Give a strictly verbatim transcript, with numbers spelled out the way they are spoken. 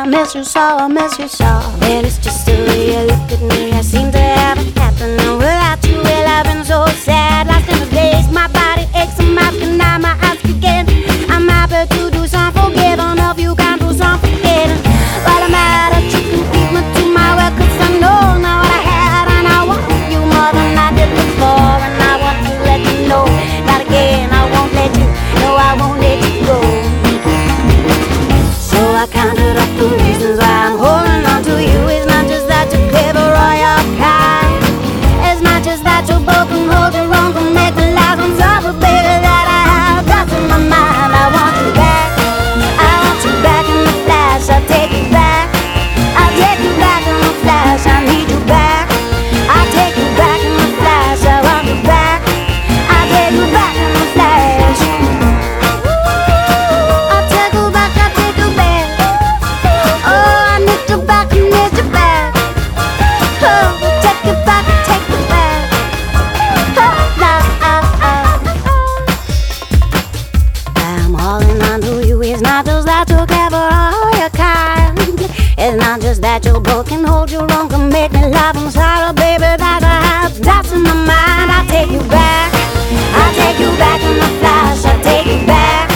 I miss you so, I miss you so. And it's just the way you look at me. I seem to have it happening without you. Well, I've been so sad, lost in the days. My body aches, I'm asking now, my eyes begin. I'm happy to do some forgiving if you can do some forgetting. But I'm mad at you, can keep me to my word, 'cause I know now what I had, and I want you more than I did before. And I want to let you know that again, I won't let you, no, I won't let you go. So I counted up the reasons why I'm holding on to you. It's not just that you're clever or you're kind. It's not just that you're broken, hold your own, can make the lies on top of baby that I have. That's in my mind. I want you back. I want you back in the flash. I'll take you back. I'll take you back in the flash. I need you back. I'll take you back in the flash. I want you back. I'll take you back in the flash. I'll take you back. I'll take you back. Oh, I need you back. I need you back. Oh, take you back. Take you back. Oh, nah, uh, uh. I'm holding on to you. It's not just that you're clever or you're kind. It's not just that you're broken, hold your own, can make me laugh. I'm sorry, baby, that I have doubts in my mind. I'll take you back. I'll take you back in the flash. I'll take you back.